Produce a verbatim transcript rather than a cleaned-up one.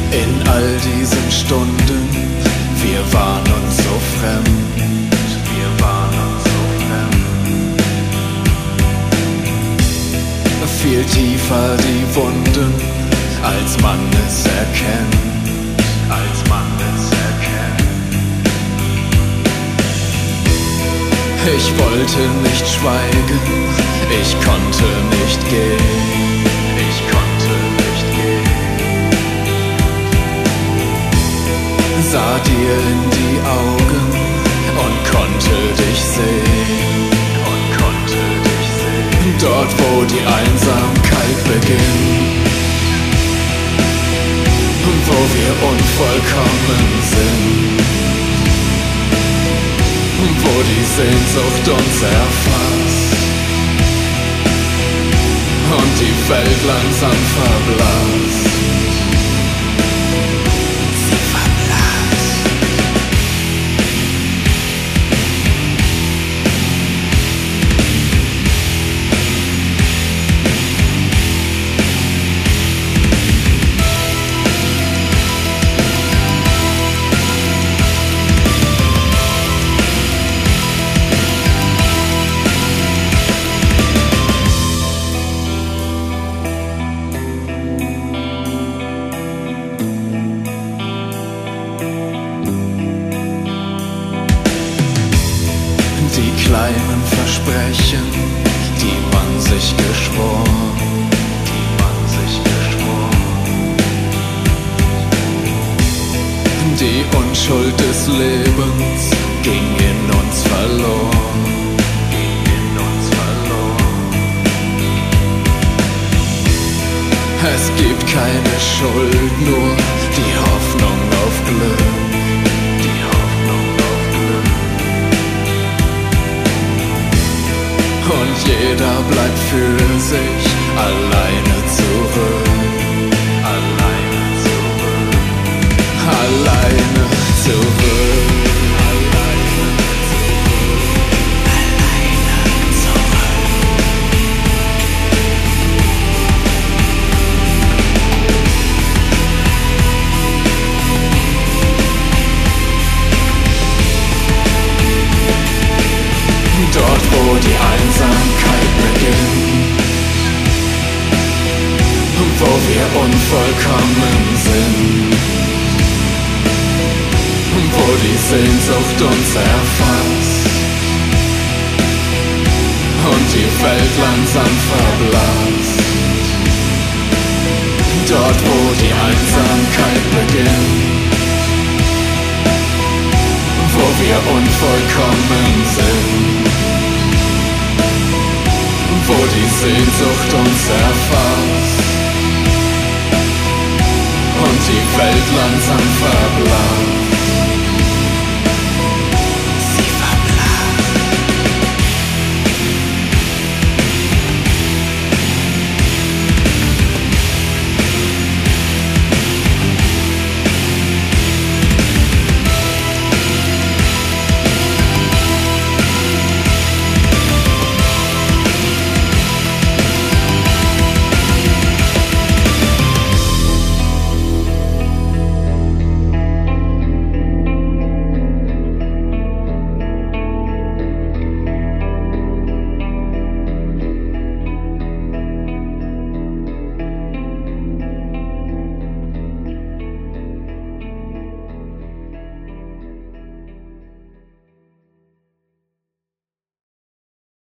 In all diesen Stunden, wir waren uns so fremd, wir waren uns so fremd. Viel tiefer die Wunden, als man es erkennt, als man es erkennt. Ich wollte nicht schweigen, ich konnte nicht gehen, ich konnte nicht gehen. Sah dir in die Augen und konnte dich sehen, und konnte dich sehen. Dort, wo die Einsamkeit beginnt, wo wir unvollkommen sind, wo die Sehnsucht uns erfasst und die Welt langsam verblasst. Die kleinen Versprechen, die man sich geschworen, die man sich geschworen. Die Unschuld des Lebens ging in uns verloren, ging in uns verloren. Es gibt keine Schuld, nur die Hoffnung auf Glück. Und jeder bleibt für sich alleine zurück, alleine zurück, alleine zurück, alleine zurück, alleine zurück. Dort, wo die Einsamkeit beginnt, wo wir unvollkommen sind, wo die Sehnsucht uns erfasst und die Welt langsam verblasst. Dort, wo die Einsamkeit beginnt, wo wir unvollkommen sind, wo die Sehnsucht uns erfasst